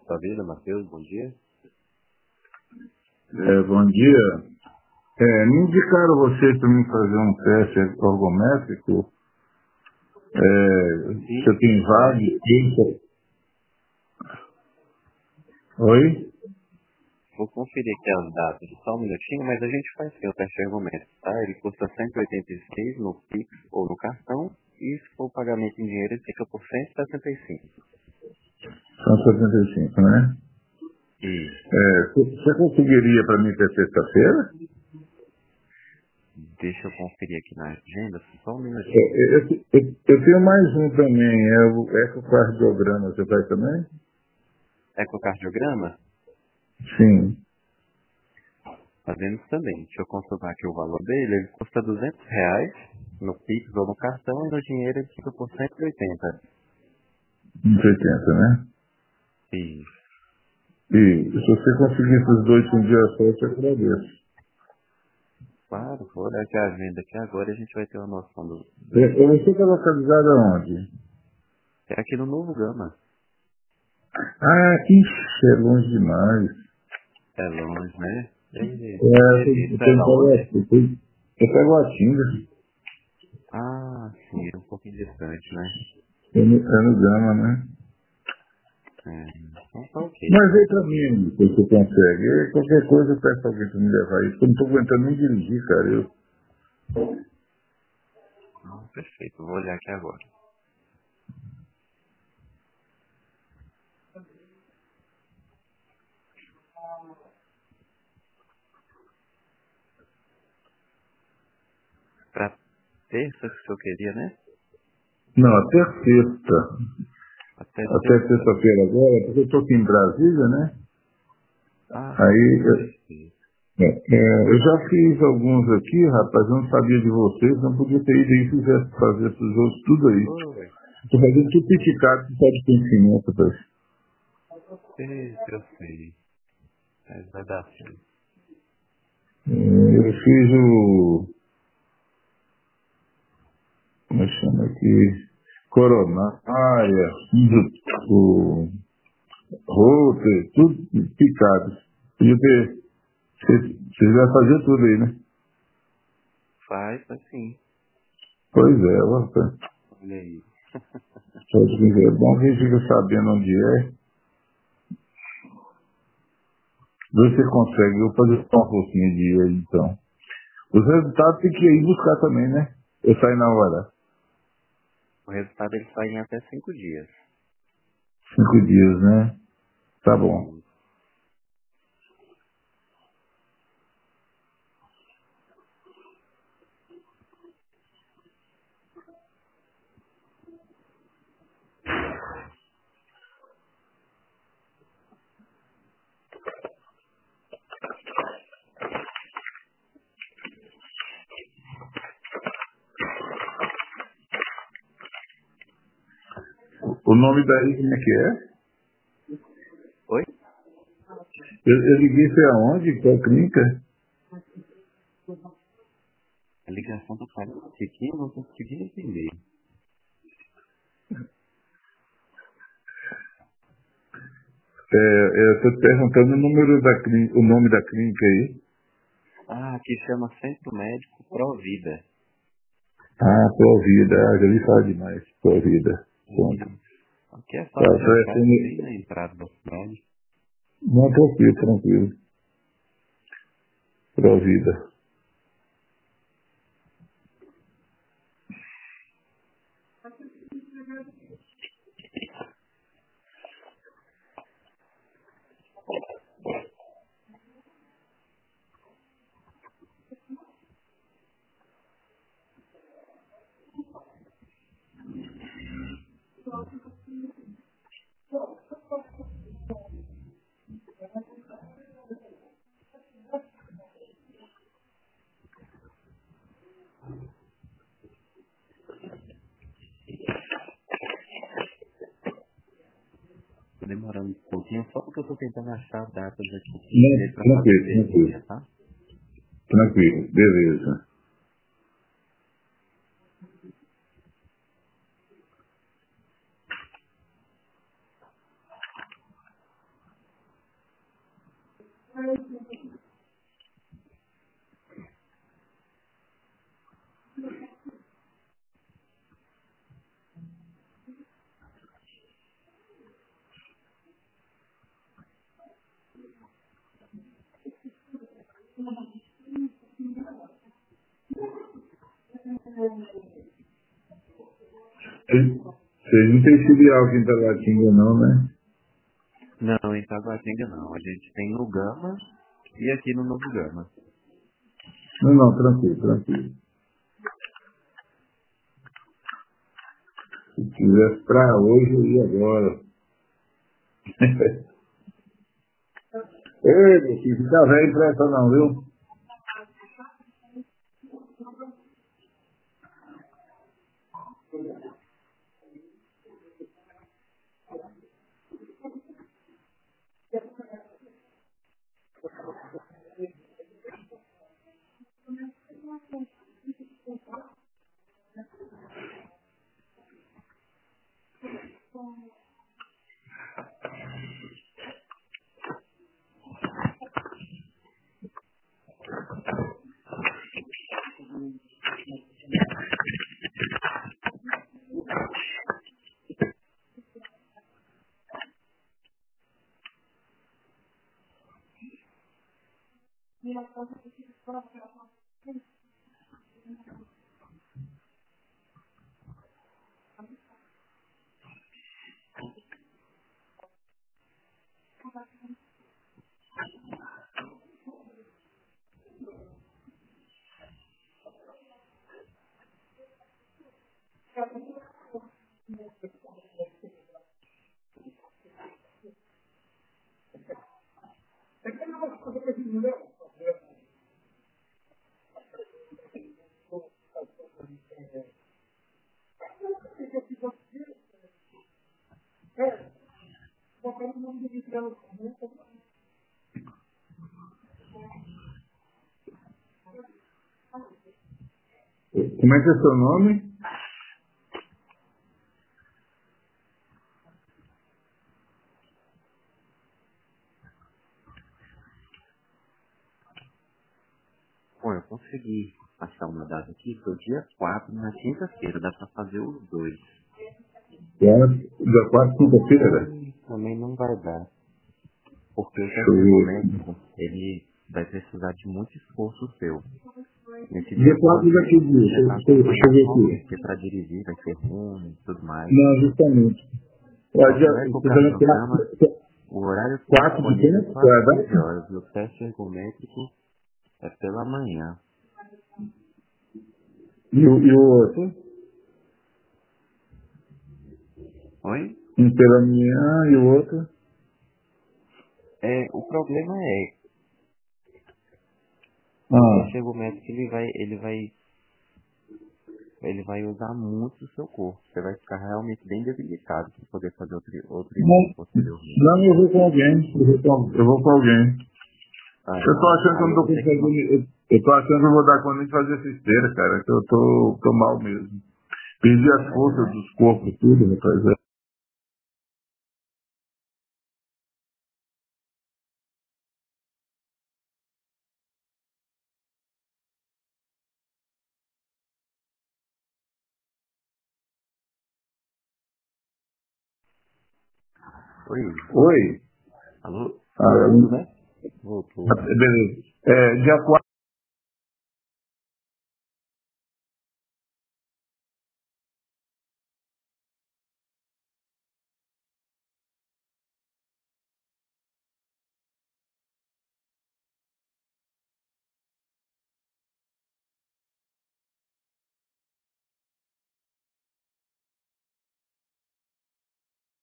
Sua vida, Matheus, bom dia. Bom dia. Me indicaram vocês para mim fazer um teste ergométrico. Se eu tenho vaga. Oi? Vou conferir aqui as datas, só um minutinho, mas a gente faz sim o teste ergométrico, tá? Ele custa R$186 no Pix ou no cartão, e se for o pagamento em dinheiro, ele fica por R$165. São 75, né? Isso. Você conseguiria para mim até sexta-feira? Deixa eu conferir aqui na agenda, só um minutinho. Eu tenho mais um também, é o ecocardiograma. Você faz também? Ecocardiograma? Sim. Fazemos também. Deixa eu consultar aqui o valor dele. Ele custa R$200 no Pix ou no cartão, e no dinheiro ele fica por 180. 180, né? Isso. E se você conseguir esses dois com dia só, eu te agradeço. Claro, vou olhar aqui a agenda aqui agora e a gente vai ter uma noção do Você está localizado aonde? É aqui no Novo Gama. Ixi, é longe demais. É longe, né? Eu Isso era onde? pego a Tinga. Ah, sim, é um pouquinho distante, né? No Gama, né? Então tá ok. Mas aí pra mim, se você consegue. Qualquer coisa eu peço alguém pra me levar isso. Eu não tô aguentando nem dirigir, cara. Perfeito, vou olhar aqui agora. Pra terça que o senhor queria, né? Não, até sexta. Até Até sexta. sexta-feira agora, porque eu tô aqui em Brasília, né? Ah, sim, Aí perfeito. eu já fiz alguns aqui, rapaz, eu não sabia de vocês, não podia ter ido aí e fizesse fazer esses outros tudo aí. Oi. Tô fazendo tudo picado, que tá de conhecimento, rapaz. Eu sei. Mas vai dar certo. Eu fiz como é que chama aqui? Coronária, fiz o router, tudo picado. Podia ter, vocês vão fazer tudo aí, né? Faz assim. Pois é, rapaz. Olha aí. Pode dizer, é bom que a gente fica sabendo onde é. Você consegue, eu vou fazer uma forcinha de ir aí, então. Os resultados tem que ir buscar também, né? Eu saio na hora. O resultado ele sai em até 5 dias. 5 dias, né? Tá bom. E O nome daí, como é que é? Oi? Eu liguei foi aonde? Qual clínica? A ligação tá falhando aqui, eu não consegui entender. Eu tô te perguntando o número da clínica, o nome da clínica aí. Ah, aqui chama Centro Médico Provida. Provida. Já ouvi falar demais. Provida. Pronto. Aqui é Tá, fácil de achar, é bem telefone. na entrada da cidade. Não, tranquilo, tranquilo. Provida. Tô demorando um pouquinho, só porque eu tô tentando achar datas aqui Não, pra fazer tranquilo, tranquilo. anestesia, tá? Tranquilo, beleza. Vocês não têm filial aqui em Taguatinga não, né? Não, em Taguatinga não. A gente tem no Gama e aqui no Novo Gama. Não, tranquilo, tranquilo. Se tivesse pra hoje, eu ia agora. Ei, meu filho, fica velho pressa não, viu? Como é que é seu nome? Bom, eu consegui passar uma data aqui do dia 4 na quinta-feira. Dá pra fazer os dois. Dia 4, quinta-feira? Também não vai dar. Porque o Deixa eu terceiro ver. médico, ele vai precisar de muito esforço seu. Nesse dia Dia 4 4, daqui dia. tentar Deixa eu acompanhar ver só, aqui. porque para dirigir vai ser ruim e tudo mais. Não, justamente. Então, você Dia, vai você comprar também programa, o horário que tem 4 de disponível é tempo? só Qual às é a 15 data? horas. E o teste ergométrico é pela manhã. E o outro? Oi? Um pela manhã e o outro? O problema o Ah, teste ergométrico ele vai usar muito o seu corpo. Você vai ficar realmente bem debilitado para poder fazer outro exame não, posteriormente. não, eu vou com alguém. Eu vou com alguém. Eu tô Então, achando que eu aí não eu tô vou ter que conseguindo. Eu tô achando que eu vou dar conta de fazer essa esteira, cara. Que eu tô mal mesmo. Perdi as forças dos corpos, tudo, rapaz. Oi, Oi? alô? Ah, Voltou, né? Voltou. beleza. Dia 4.